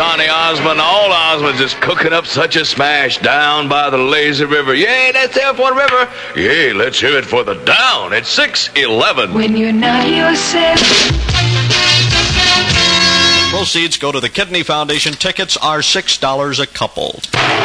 Donny Osmond. All Osmonds is cooking up such a smash down by the lazy river. Yay, that's there for the river. Yay, let's hear it for the down at 6:11. When you're not yourself. Proceeds go to the Kidney Foundation. Tickets are $6 a couple.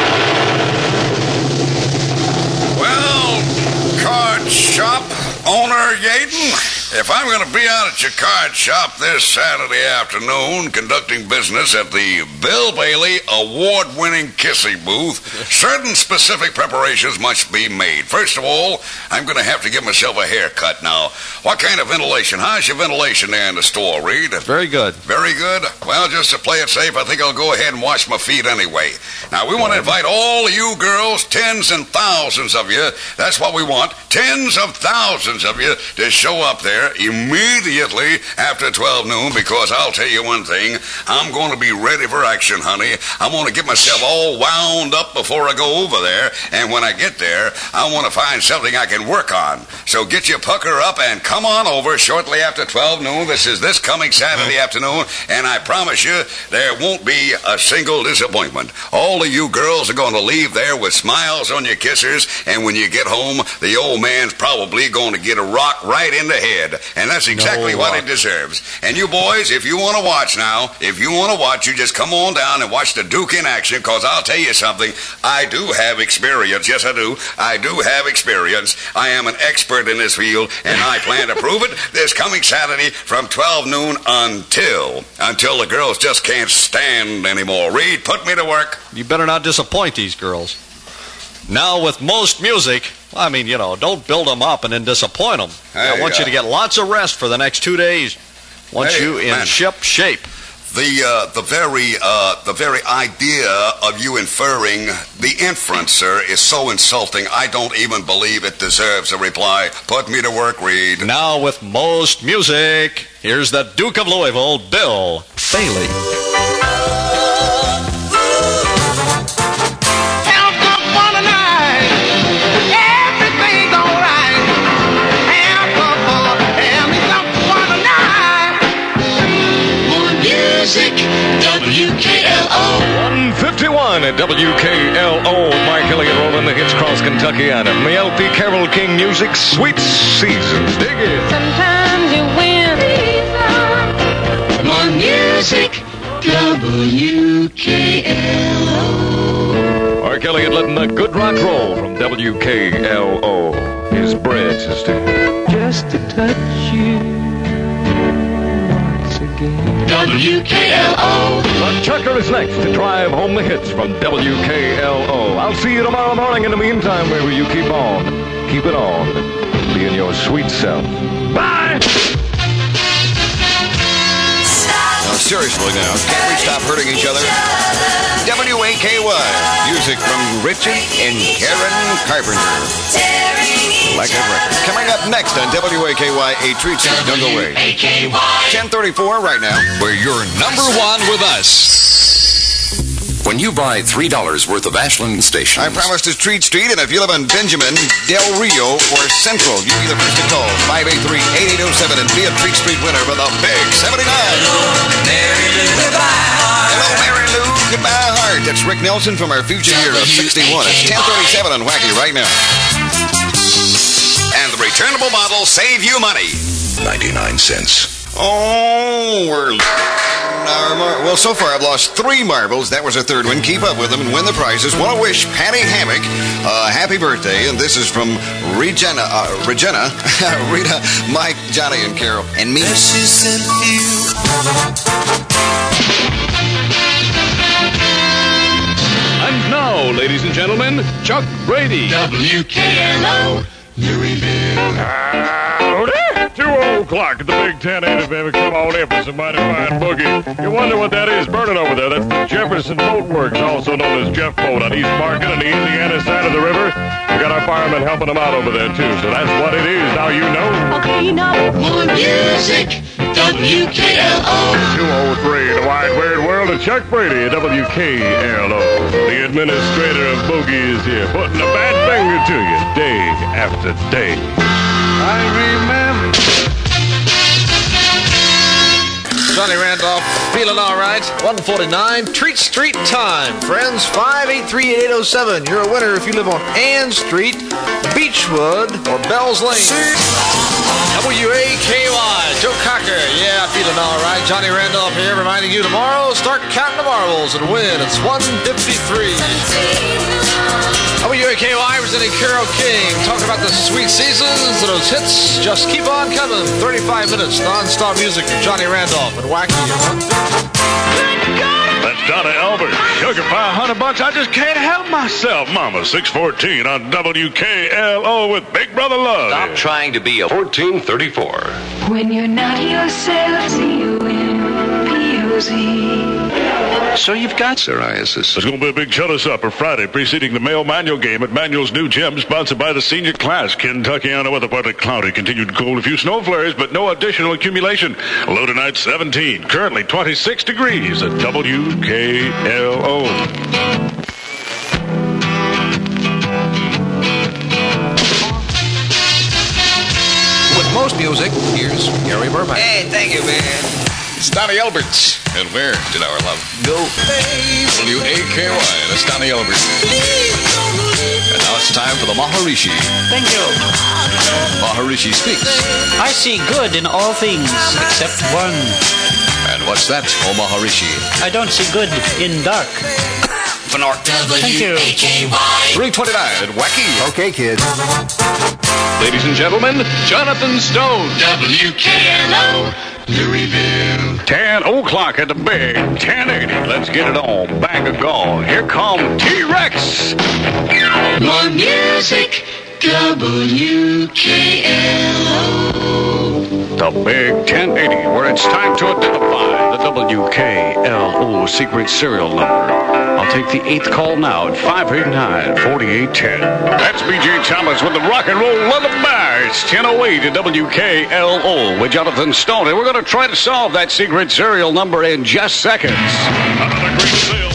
Well, card shop owner Yaden, if I'm going to be out at your card shop this Saturday afternoon conducting business at the Bill Bailey award-winning Kissy booth, certain specific preparations must be made. First of all, I'm going to have to give myself a haircut now. What kind of ventilation? How's your ventilation there in the store, Reed? Very good. Very good? Well, just to play it safe, I think I'll go ahead and wash my feet anyway. Now, we want to invite all of you girls, tens and thousands of you, that's what we want, tens of thousands of you to show up there immediately after 12 noon, because I'll tell you one thing, I'm going to be ready for action, honey. I'm going to get myself all wound up before I go over there, and when I get there, I want to find something I can work on. So get your pucker up and come on over shortly after 12 noon. This is this coming Saturday afternoon, and I promise you there won't be a single disappointment. All of you girls are going to leave there with smiles on your kissers, and when you get home, the old man's probably going to get a rock right in the head, and that's exactly what he deserves. And you boys, if you want to watch now, you just come on down and watch the Duke in action, because I'll tell you something, I do have experience. Yes, I do. I do have experience. I am an expert in this field, and I plan to prove it this coming Saturday from 12 noon until the girls just can't stand anymore. Reed, put me to work. You better not disappoint these girls. Now with most music, I mean, don't build them up and then disappoint them. I want you to get lots of rest for the next 2 days. Want you in ship shape. The very idea of you inferring the inference, sir, is so insulting, I don't even believe it deserves a reply. Put me to work, Reed. Now with most music, here's the Duke of Louisville, Bill Bailey. WKLO 151 at WKLO. Mike Elliott rolling the hits across Kentucky and Mel P. Carroll King music, Sweet Seasons. Dig it. Sometimes you win. More music, WKLO. Mark Elliott letting the good rock roll from WKLO. His bread, sister. Just to touch you. WKLO. The Chucker is next to drive home the hits from WKLO. I'll see you tomorrow morning. In the meantime, wherever you keep on, keep it on. Being your sweet self. Bye! Now, seriously now, can't we stop hurting each other? WAKY. Music from Richard and Karen Carpenter. Like a record. Coming up next on WAKY, a treat you don't go away. 10:34 right now. Where you're number one with us. When you buy $3 worth of Ashland stations, I promise to Treat Street, and if you live in Benjamin, Del Rio, or Central, you be the first to call 583-8807 and be a Treat Street winner with a big 79. Hello, Mary Lou, goodbye heart. Hello, Mary Lou, goodbye heart. That's Rick Nelson from our future year of 61. It's 10:37 on Wacky right now. And the returnable bottle save you money. 99 cents. Oh, well, so far I've lost 3 marbles. That was a third one. Keep up with them and win the prizes. Want to wish Patty Hammock a happy birthday. And this is from Regina, Rita, Mike, Johnny, and Carol, and me. And now, ladies and gentlemen, Chuck Brady. WKLO Louisville. Howdy. 2:00 at the Big 10-8, baby. Come on in for some mighty fine boogie. You wonder what that is burning over there. That's the Jefferson Boat Works, also known as Jeff Boat, on East Market on the Indiana side of the river. We got our firemen helping them out over there, too. So that's what it is. Now you know. Okay, you know. More music, WKLO. 203, the wide weird world of Chuck Brady at WKLO. The administrator of Boogie is here, putting a bad finger to you day after day. I remember. Johnny Randolph, feeling all right. 149, Treat Street time. Friends, 583-8807. You're a winner if you live on Ann Street, Beechwood, or Bells Lane. WAKY, Joe Cocker. Yeah, feeling all right. Johnny Randolph here, reminding you tomorrow, start counting the marbles and win. It's 153. WAKY presenting Carole King. Talking about the sweet seasons, those hits. Just keep on coming. 35 minutes non-stop music from Johnny Randolph and Wacky. That's Donna Albert. Sugar pie, $100. I just can't help myself. Mama, 614 on WKLO with Big Brother Love. Stop trying to be a 1434. When you're not yourself, C-O-M-P-O-Z. So you've got psoriasis. There's going to be a big cheddar supper Friday preceding the male Manual game at Manual's new gym, sponsored by the senior class. Kentuckiana weather partly cloudy, continued cold, a few snow flurries, but no additional accumulation. Low tonight 17, currently 26 degrees at WKLO. With most music, here's Gary Burbank. Hey, thank you, man. It's Donnie Elberts. And where did our love go? WAKY. That's Donnie Elberts. And now it's time for the Maharishi. Thank you. Maharishi speaks. I see good in all things except one. And what's that, oh Maharishi? I don't see good in dark. Fanark. Thank you. 329 at Wacky. Okay, kids. Ladies and gentlemen, Jonathan Stone. WKLO, Louisville. 10 o'clock at the big 1080. Let's get it on. Bang of gong. Here come T-Rex. More music, WKLO. The big 1080, where it's time to identify the WKLO secret serial number. I'll take the 8th call now at 589-4810. That's B.J. Thomas with the rock and roll lullaby. It's 10:08 at WKLO with Jonathan Stone. And we're going to try to solve that secret serial number in just seconds. Another great seal.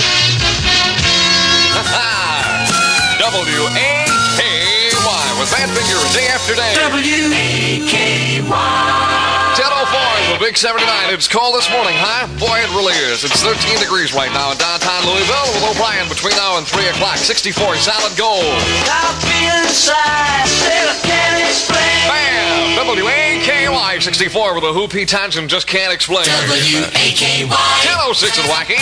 WAKY with that figure day after day. WAKY. 10:04 the Big 79. It's cold this morning, huh? Boy, it really is. It's 13 degrees right now in downtown Louisville with O'Brien between now and 3 o'clock. 64 solid gold. I'll be inside, still I can't explain. Bam! WAKY 64 with a Who Pete Townsend just can't explain. WAKY. 10:06 at Wacky.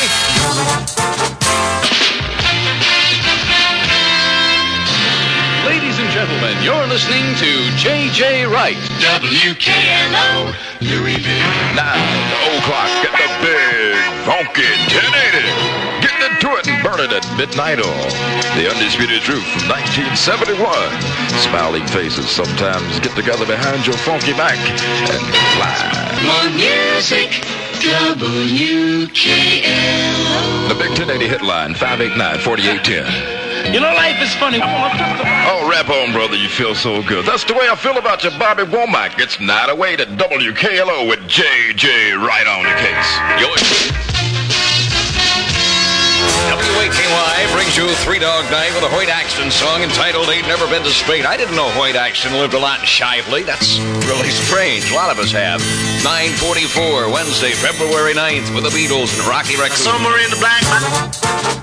Ladies and gentlemen, you're listening to J.J. Wright. WKLO, Louisville. 9 o'clock at the big funky 1080. Getting into it and burning at midnight oil. The Undisputed Truth from 1971. Smiling faces sometimes get together behind your funky back and fly. More music, WKLO. The big 1080 hit line, 589-4810. You know, life is funny. Oh, rap on, brother. You feel so good. That's the way I feel about your Bobby Womack. It's 9:08 at WKLO with J.J. Right on the case. WAKY brings you Three Dog Night with a Hoyt Axton song entitled Ain't Never Been to Spain. I didn't know Hoyt Axton lived a lot in Shively. That's really strange. A lot of us have. 9:44, Wednesday, February 9th with the Beatles and Rocky Raccoon. Somewhere in the black